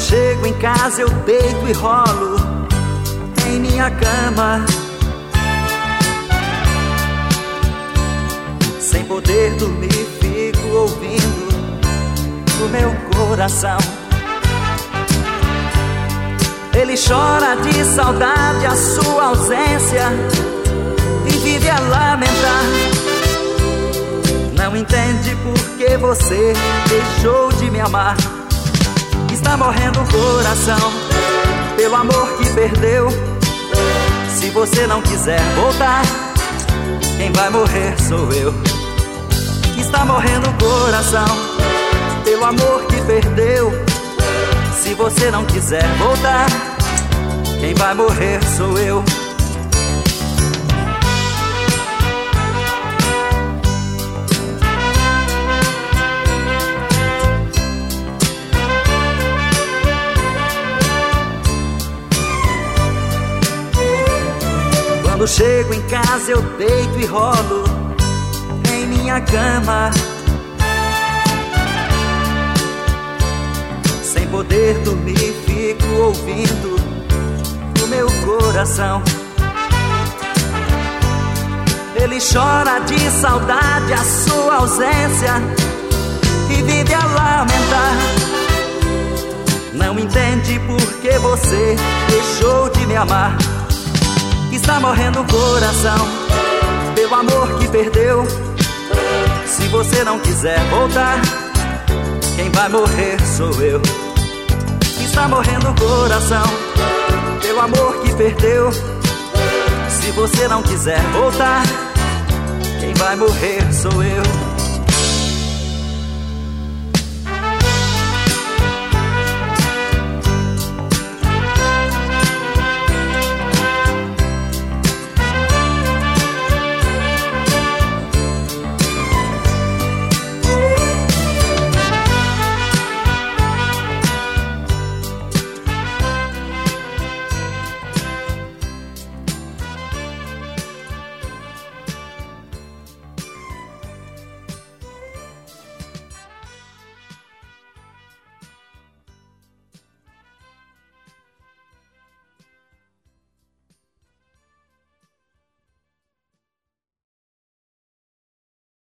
chego em casa eu deito e rolo em minha cama, sem poder dormir fico ouvindo o meu coração. Ele chora de saudade a sua ausência e vive a lamentar. Não entende por que você deixou de me amar. Está morrendo o coração pelo amor que perdeu. Se você não quiser voltar, quem vai morrer sou eu. Está morrendo o coração pelo amor que perdeu. Se você não quiser voltar, quem vai morrer sou eu. Quando chego em casa eu deito e rolo em minha cama, sem poder dormir fico ouvindo o meu coração. Ele chora de saudade a sua ausência e vive a lamentar. Não entende por que você deixou de me amar. Está morrendo o coração pelo amor que perdeu. Se você não quiser voltar, quem vai morrer sou eu. Está morrendo o coração pelo amor que perdeu. Se você não quiser voltar, quem vai morrer sou eu.